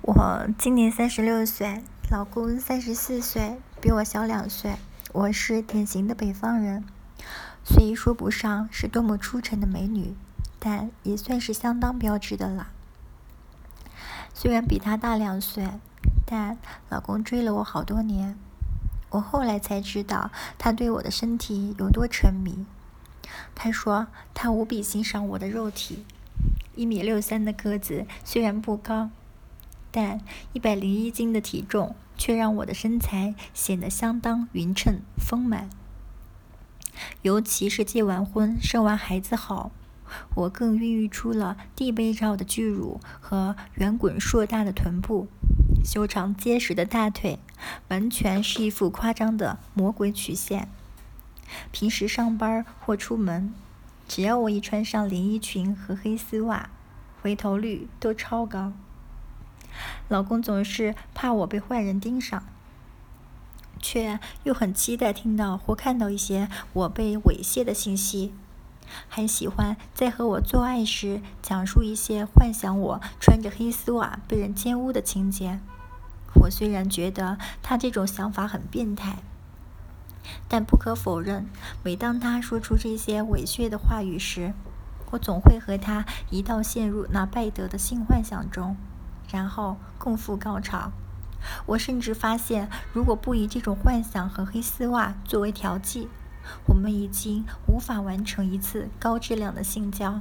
我今年36岁，老公34岁，比我小2岁。我是典型的北方人，虽说不上是多么出尘的美女，但也算是相当标致的了。虽然比他大2岁，但老公追了我好多年。我后来才知道他对我的身体有多沉迷。他说他无比欣赏我的肉体，1.63米的个子虽然不高，但101斤的体重却让我的身材显得相当匀称丰满。尤其是结完婚生完孩子后，我更孕育出了地杯罩的巨乳和圆滚硕大的臀部，修长结实的大腿，完全是一副夸张的魔鬼曲线。平时上班或出门，只要我一穿上连衣裙和黑丝袜，回头率都超高。老公总是怕我被坏人盯上，却又很期待听到或看到一些我被猥亵的信息，还喜欢在和我做爱时讲述一些幻想我穿着黑丝袜被人奸污的情节。我虽然觉得他这种想法很变态，但不可否认，每当他说出这些猥亵的话语时，我总会和他一道陷入那败德的性幻想中，然后共赴高潮。我甚至发现，如果不以这种幻想和黑丝袜作为调剂，我们已经无法完成一次高质量的性交。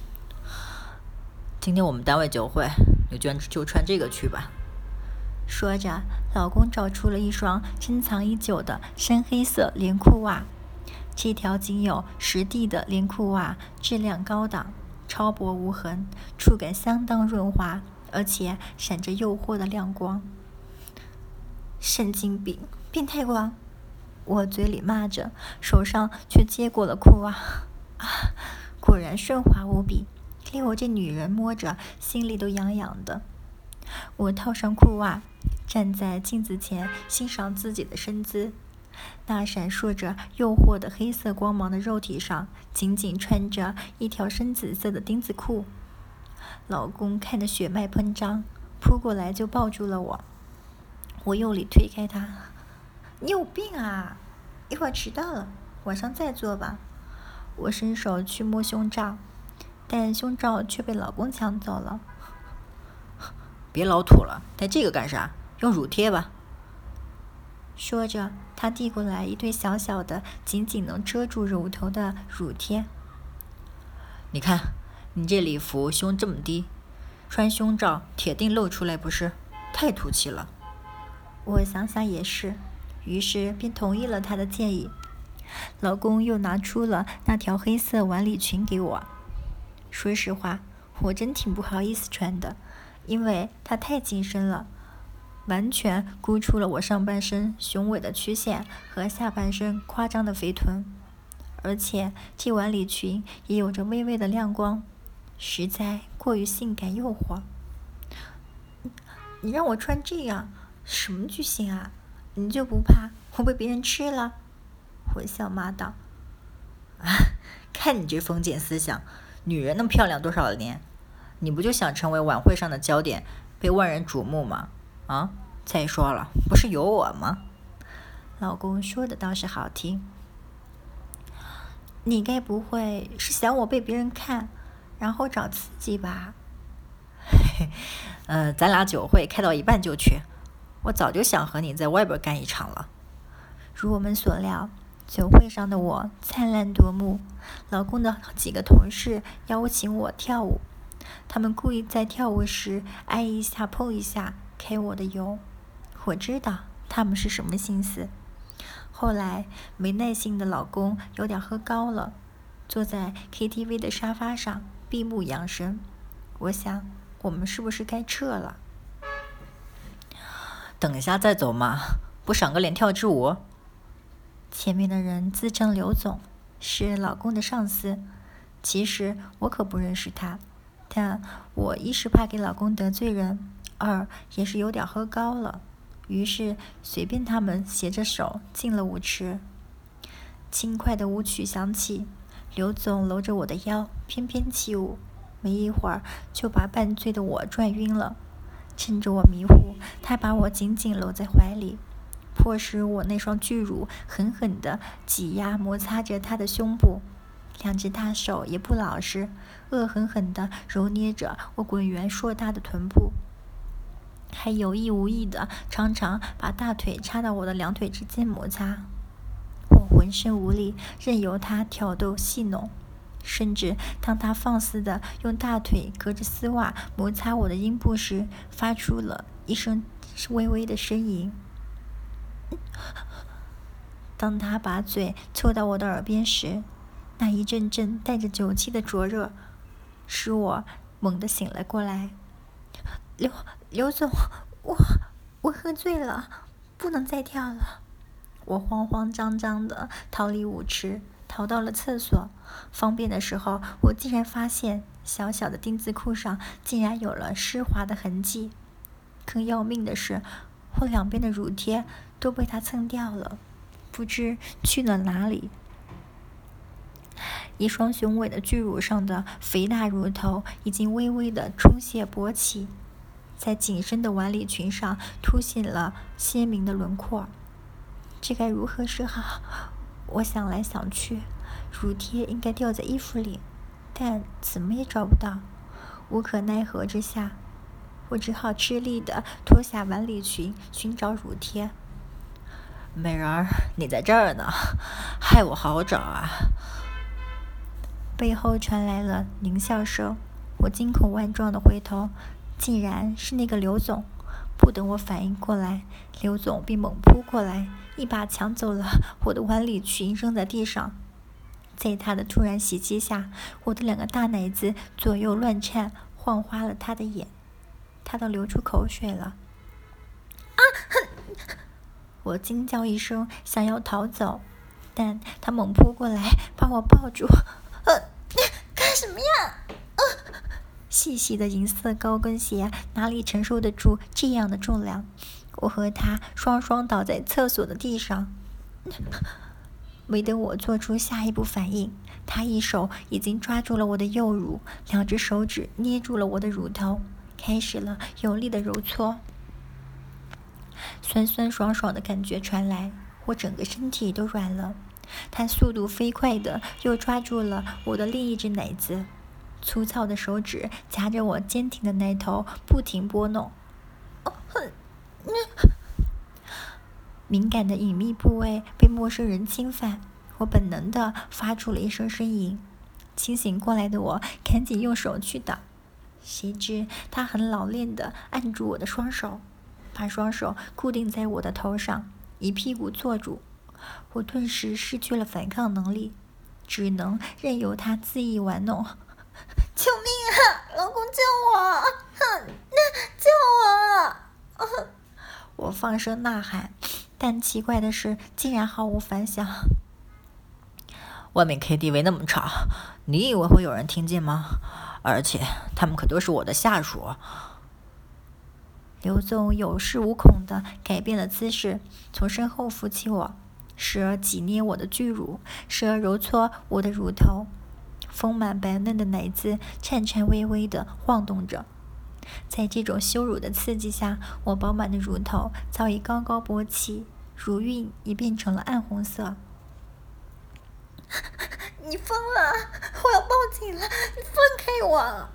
今天我们单位酒会，你就穿这个去吧。 说着，老公找出了一双珍藏已久的深黑色连裤袜。这条仅有10D 的连裤袜质量高档，超薄无痕，触感相当润滑，而且闪着诱惑的亮光。神经病，变态光！我嘴里骂着，手上却接过了裤袜。果然顺滑无比，连我这女人摸着心里都痒痒的。我套上裤袜，站在镜子前欣赏自己的身姿。那闪烁着诱惑的黑色光芒的肉体上，紧紧穿着一条深紫色的丁字裤。老公看得血脉喷张，扑过来就抱住了我。我用力推开他。你有病啊！一会儿迟到了，晚上再做吧。我伸手去摸胸罩，但胸罩却被老公抢走了。 别老土了，带这个干啥？用乳贴吧。 说着，他递过来一对小小的、仅仅能遮住乳头的乳贴。 你看，你这礼服胸这么低，穿胸罩铁定露出来不是？太土气了。 我想想也是，于是便同意了他的建议。老公又拿出了那条黑色晚礼裙给我。说实话，我真挺不好意思穿的，因为它太紧身了，完全箍出了我上半身雄伟的曲线和下半身夸张的肥臀，而且这晚礼裙也有着微微的亮光，实在过于性感诱惑。你让我穿这样，什么居心啊？你就不怕我被别人吃了？我笑骂道。 看你这封建思想，女人那么漂亮多少年，你不就想成为晚会上的焦点，被万人瞩目吗？再说了，不是有我吗？ 老公说的倒是好听。你该不会是想我被别人看，然后找刺激吧？ 咱俩酒会开到一半就去，我早就想和你在外边干一场了。 如我们所料，酒会上的我灿烂夺目。老公的几个同事邀请我跳舞，他们故意在跳舞时挨一下碰一下，开我的油。我知道他们是什么心思。后来没耐性的老公有点喝高了，坐在 KTV 的沙发上闭目养神。我想我们是不是该撤了？ 等一下再走嘛，不赏个脸跳支舞？ 前面的人自称刘总，是老公的上司。其实我可不认识他，但我一是怕给老公得罪人，二也是有点喝高了，于是随便他们携着手进了舞池。轻快的舞曲响起，刘总搂着我的腰翩翩起舞，没一会儿就把半醉的我转晕了。 趁着我迷糊，他把我紧紧搂在怀里，迫使我那双巨乳狠狠地挤压摩擦着他的胸部，两只大手也不老实，恶狠狠地揉捏着我滚圆硕大的臀部，还有意无意地常常把大腿插到我的两腿之间摩擦。我浑身无力，任由他挑逗戏弄，甚至当他放肆地用大腿隔着丝袜摩擦我的阴部时，发出了一声微微的呻吟。当他把嘴凑到我的耳边时，那一阵阵带着酒气的灼热使我猛地醒了过来。刘总，我喝醉了，不能再跳了。我慌慌张张地逃离舞池，逃到了厕所。方便的时候，我竟然发现小小的丁字裤上竟然有了湿滑的痕迹。更要命的是，我两边的乳贴都被它蹭掉了，不知去了哪里。一双雄伟的巨乳上的肥大乳头已经微微地充血勃起，在紧身的晚礼裙上凸显了鲜明的轮廓。这该如何是好？我想来想去，乳贴应该掉在衣服里，但怎么也找不到。无可奈何之下，我只好吃力地脱下晚礼裙寻找乳贴。 美人儿，你在这儿呢，害我好找啊！ 背后传来了狞笑声，我惊恐万状地回头，竟然是那个刘总。不等我反应过来，刘总便猛扑过来，一把抢走了我的晚礼裙，扔在地上。在他的突然袭击下，我的两个大奶子左右乱颤，晃花了他的眼，他都流出口水了。我惊叫一声，想要逃走，但他猛扑过来，把我抱住。干什么呀？细细的银色高跟鞋哪里承受得住这样的重量？我和他双双倒在厕所的地上。没等我做出下一步反应，他一手已经抓住了我的右乳，两只手指捏住了我的乳头，开始了有力的揉搓。酸酸爽爽的感觉传来，我整个身体都软了。他速度飞快地又抓住了我的另一只奶子，粗糙的手指夹着我坚挺的奶头，不停拨弄。敏感的隐秘部位被陌生人侵犯，我本能地发出了一声呻吟。清醒过来的我赶紧用手去挡，谁知他很老练地按住我的双手，把双手固定在我的头上，一屁股坐住。我顿时失去了反抗能力，只能任由他恣意玩弄。救命啊！老公救我！救我！我放声呐喊，但奇怪的是，竟然毫无反响。 外面 KTV 那么吵，你以为会有人听见吗？而且他们可都是我的下属。 刘总有恃无恐地改变了姿势，从身后扶起我，时而挤捏我的巨乳，时而揉搓我的乳头。丰满白嫩的奶子颤颤巍巍地晃动着。在这种羞辱的刺激下，我饱满的乳头早已高高勃起，乳晕已变成了暗红色。你疯了！我要报警了！你放开我！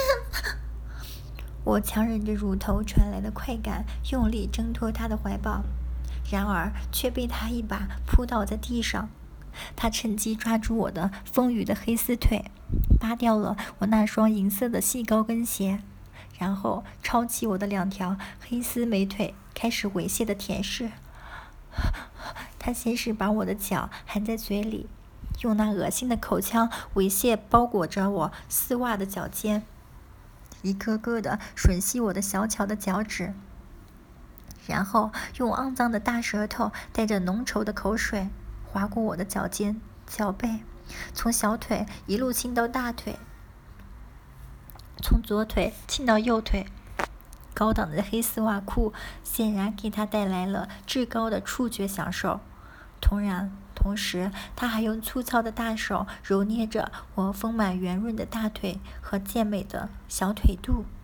我强忍着乳头传来的快感，用力挣脱他的怀抱，然而却被他一把扑倒在地上。他趁机抓住我的丰腴的黑丝腿，扒掉了我那双银色的细高跟鞋，然后抄起我的两条黑丝美腿，开始猥亵的舔舐。他先是把我的脚含在嘴里，用那恶心的口腔猥亵包裹着我丝袜的脚尖，一个个的吮吸我的小巧的脚趾，然后用肮脏的大舌头带着浓稠的口水划过我的脚尖、脚背，从小腿一路亲到大腿，从左腿亲到右腿。高档的黑丝袜裤显然给他带来了至高的触觉享受，同时他还用粗糙的大手揉捏着我丰满圆润的大腿和健美的小腿肚。